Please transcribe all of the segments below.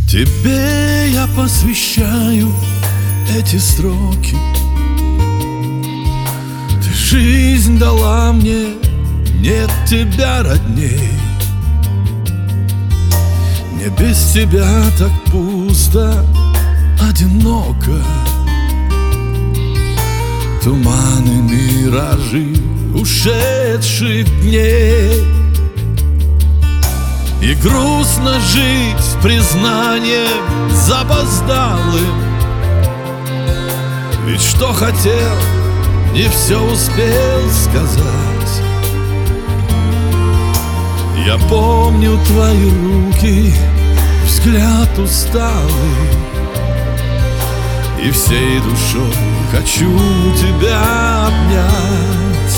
Тебе я посвящаю эти строки. Ты жизнь дала мне, нет тебя родней. Мне без тебя так пусто, одиноко. Туманы, миражи ушедших дней. И грустно жить с признанием запоздалым. Ведь что хотел, не все успел сказать. Я помню твои руки, взгляд усталый, и всей душой хочу тебя обнять.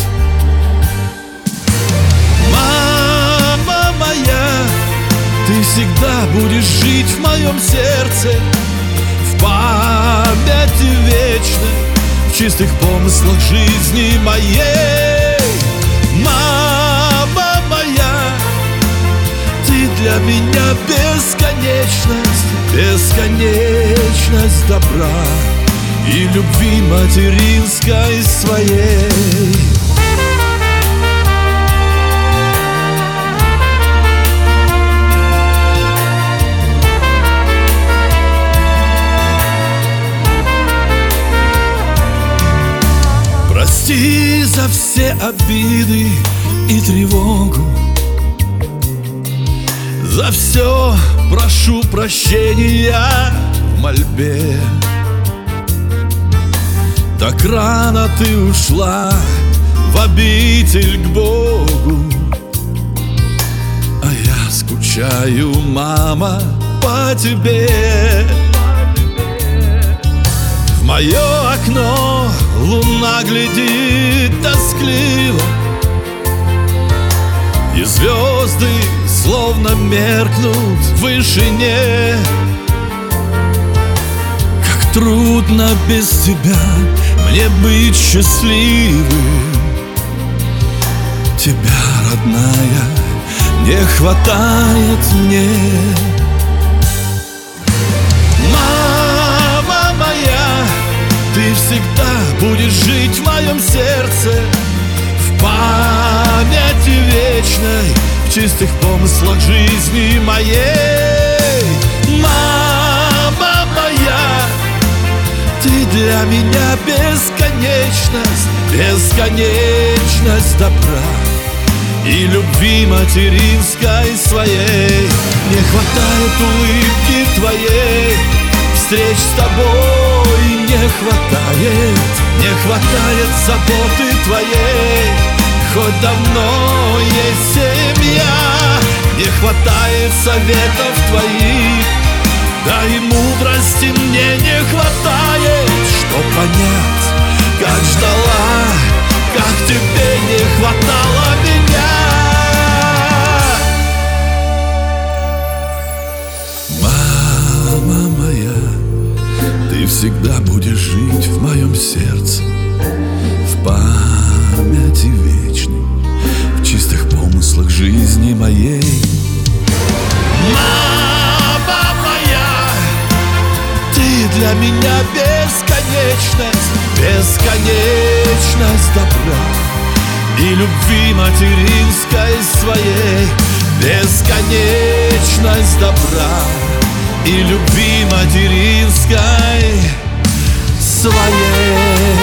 Мама моя, ты всегда будешь жить в моем сердце, в памяти вечной, в чистых помыслах жизни моей. Мама моя, ты для меня бесконечность, бесконечность добра и любви материнской своей. Прости за все обиды и тревогу, за все прошу прощения в мольбе. Так рано ты ушла в обитель к Богу, а я скучаю, мама, по тебе. В мое окно луна глядит тоскливо, и звезды словно меркнут в вышине. Как трудно без тебя мне быть счастливым. Тебя, родная, не хватает мне. Мама моя, ты всегда будешь жить в моем сердце, в памяти вечной, в чистых помыслах жизни моей. Мама моя, ты для меня бесконечность, бесконечность добра и любви материнской своей. Не хватает улыбки твоей, встреч с тобой не хватает, не хватает заботы твоей. Хоть давно есть семья, не хватает советов твоих, да и мудрости мне не хватает, чтоб понять, как ждала, как тебе не хватало меня. Мама моя, ты всегда будешь жить в моем сердце, в памяти вечной, в чистых помыслах жизни моей. Мама моя, ты для меня бесконечность, бесконечность добра и любви материнской своей. Бесконечность добра и любви материнской своей.